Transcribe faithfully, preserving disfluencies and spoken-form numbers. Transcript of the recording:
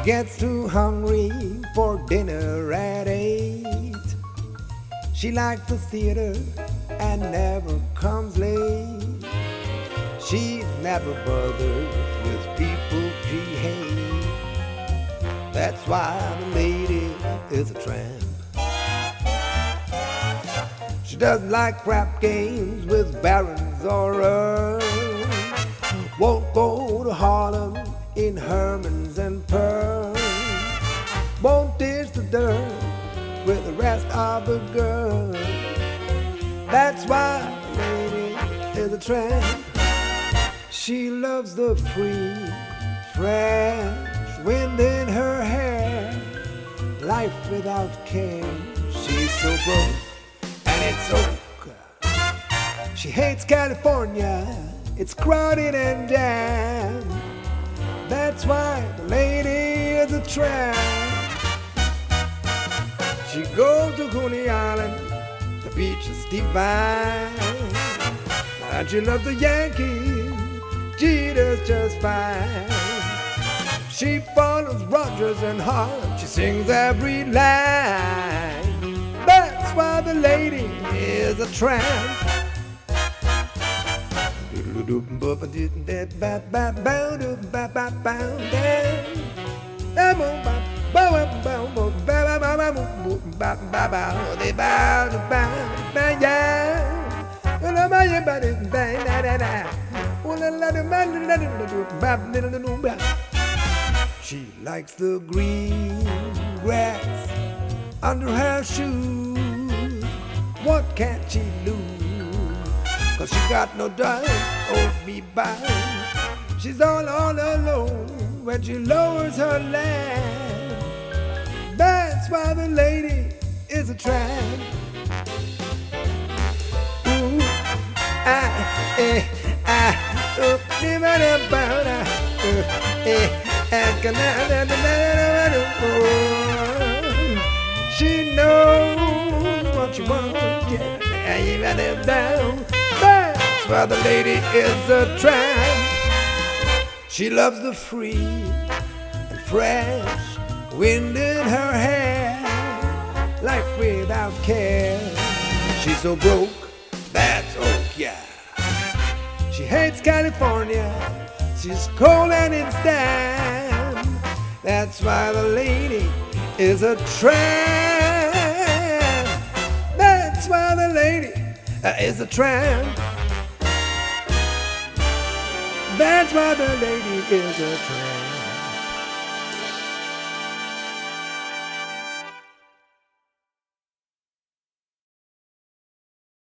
gets too hungry for dinner at eight. She likes the theater and never comes late. She never bothers with people she hates. That's why the lady is a tramp. She doesn't like crap games with barons or earls. Won't go to Harlem in Hermans and pearls. Won't dish the dirt with the rest of the girls. That's why the lady is a tramp. She loves the free, fresh wind in her hair. Life without care. She's so broke and it's oak. She hates California. It's crowded and jammed. That's why the lady is a tramp. She goes to Coney Island. The beach is divine. And she loves the Yankees. Jeter's just fine. She follows Rogers and Hart. She sings every line. That's why the lady is a tramp. She likes the green grass under her shoes. What can't she lose? Cause she got no dime, hold me by. She's all, all alone when she lowers her lamp. That's why the lady is a tramp. Ooh, ah, eh, ah, oh, never about ah, oh, eh, ah, she knows what she wants, yeah, even if down. That's why the lady is a tramp. She loves the free and fresh wind in her hair. Life without care. She's so broke, that's oak, yeah. She hates California. She's cold and it's damp. That's why the lady is a tramp. That's why the lady is a tramp. That's why the lady is a tramp.